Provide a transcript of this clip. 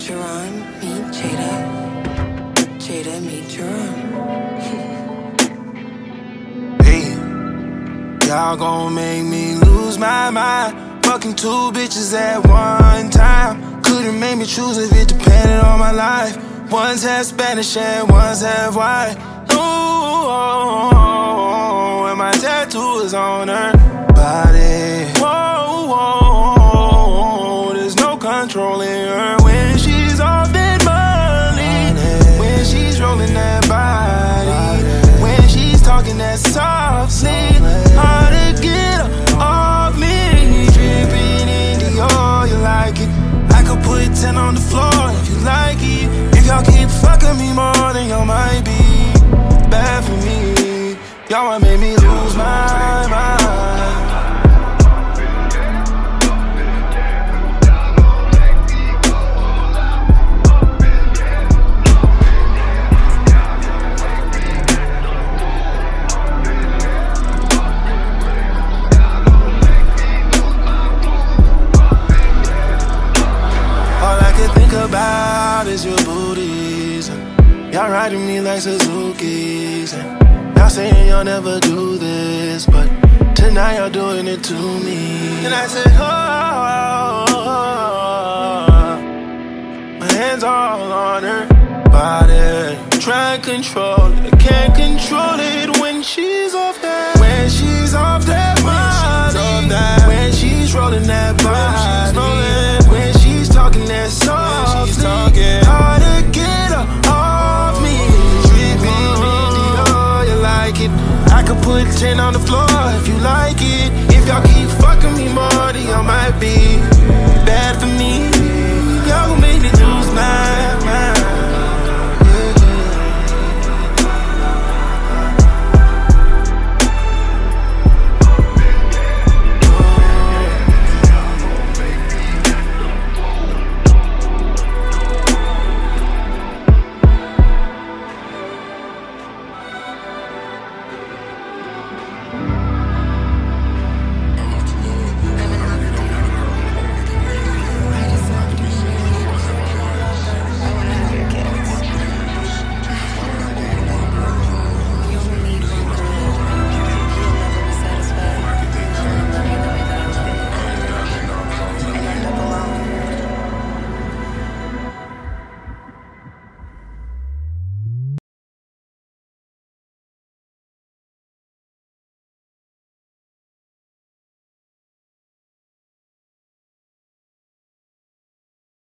Jerron, meet Jada. Jada, meet Jerron. Hey, y'all gon' make me lose my mind. Fucking two bitches at one time. Couldn't make me choose if it depended on my life. One's half Spanish and one's half white. Ooh, and my tattoo is on her body. Whoa, whoa, there's no controlling her when she's off that money. When she's rolling that body. When she's talking that softly. Hard to get her off me. Dripping in Dior, you like it. I could put 10 on the floor if you like it. If y'all keep fucking me more, then y'all might be bad for me. Y'all might make me lose my mind. About is your booties, and y'all riding me like Suzuki's, and y'all saying y'all never do this, but tonight y'all doing it to me. And I said, oh, my hands all on her body, try and control it, I can't control it when she's off that. When she's off that body, when she's rolling that body, when she's talking that softly. Hard to get her off me. Dripping in Dior, you like it. I could put 10 on the floor